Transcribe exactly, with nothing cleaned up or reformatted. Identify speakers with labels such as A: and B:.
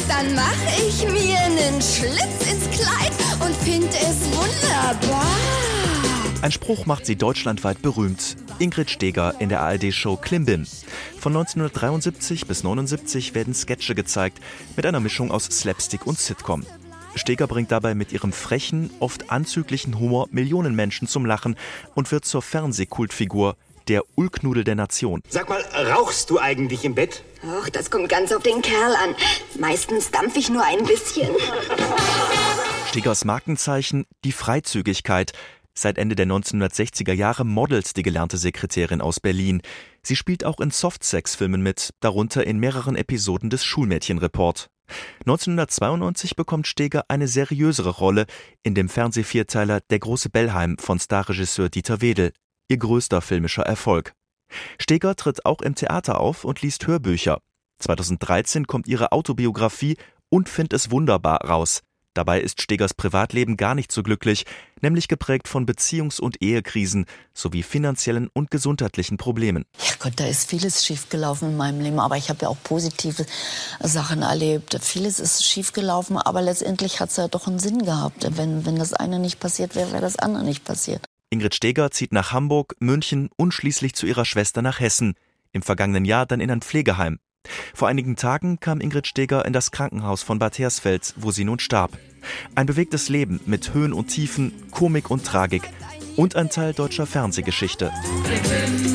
A: Dann mach ich mir nen Schlitz ins Kleid und find es wunderbar.
B: Ein Spruch macht sie deutschlandweit berühmt. Ingrid Steeger in der A R D-Show Klimbim. Von neunzehnhundertdreiundsiebzig bis neunundsiebzig werden Sketche gezeigt, mit einer Mischung aus Slapstick und Sitcom. Steeger bringt dabei mit ihrem frechen, oft anzüglichen Humor Millionen Menschen zum Lachen und wird zur Fernsehkultfigur, der Ulknudel der Nation.
C: Sag mal, rauchst du eigentlich im Bett?
D: Och, das kommt ganz auf den Kerl an. Meistens dampf ich nur ein bisschen.
B: Steegers Markenzeichen, die Freizügigkeit. Seit Ende der neunzehnhundertsechziger Jahre modelt die gelernte Sekretärin aus Berlin. Sie spielt auch in Softsex-Filmen mit, darunter in mehreren Episoden des Schulmädchenreport. neunzehnhundertzweiundneunzig bekommt Steeger eine seriösere Rolle in dem Fernsehvierteiler Der große Bellheim von Starregisseur Dieter Wedel, ihr größter filmischer Erfolg. Steeger tritt auch im Theater auf und liest Hörbücher. zweitausenddreizehn kommt ihre Autobiografie Und find es wunderbar raus. Dabei ist Steegers Privatleben gar nicht so glücklich, nämlich geprägt von Beziehungs- und Ehekrisen sowie finanziellen und gesundheitlichen Problemen.
E: Ja Gott, da ist vieles schiefgelaufen in meinem Leben, aber ich habe ja auch positive Sachen erlebt. Vieles ist schiefgelaufen, aber letztendlich hat es ja doch einen Sinn gehabt. Wenn, wenn das eine nicht passiert wäre, wäre das andere nicht passiert.
B: Ingrid Steeger zieht nach Hamburg, München und schließlich zu ihrer Schwester nach Hessen. Im vergangenen Jahr dann in ein Pflegeheim. Vor einigen Tagen kam Ingrid Steeger in das Krankenhaus von Bad Hersfeld, wo sie nun starb. Ein bewegtes Leben mit Höhen und Tiefen, Komik und Tragik und ein Teil deutscher Fernsehgeschichte.